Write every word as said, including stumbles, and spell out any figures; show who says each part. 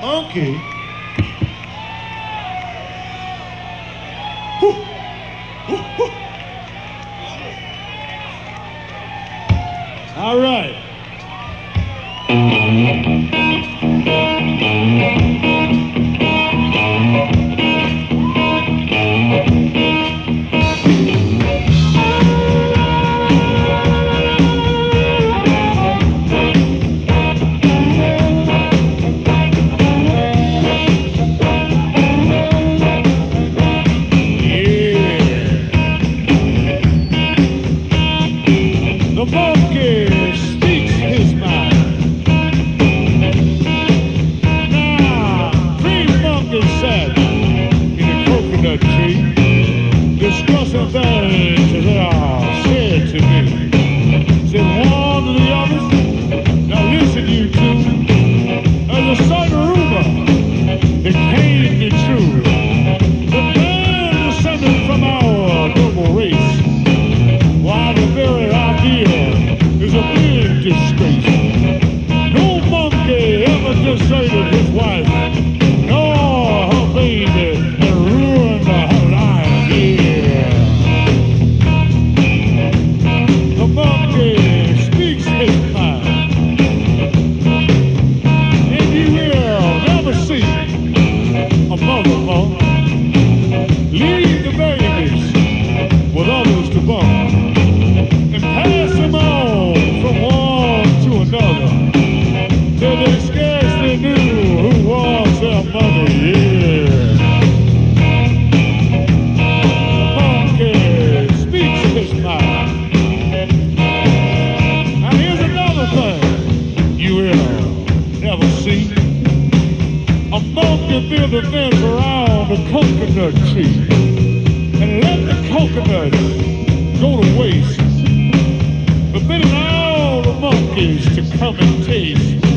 Speaker 1: monkey. Woo. Woo, woo. All right. The monkey speaks his mind. Now, three monkeys sat in a coconut tree, discussing things that they all said to me. Said one to the others, now listen you two, there's a certain rumor that can't be true. The man descended from our noble race, while the very idea is a big disgrace. No monkey ever deserted his wife, nor her baby, and ruined her life. Yeah. The monkey speaks his mind, and you will never see a mother monk leave the babies with others to bump, pass them on from one to another, till they scarcely knew who was their mother. Yeah. The monkey speaks his mind. Now here's another thing you will never see. A monkey built a fence around a coconut tree and let the coconut go to waste, permitting all the monkeys to come and taste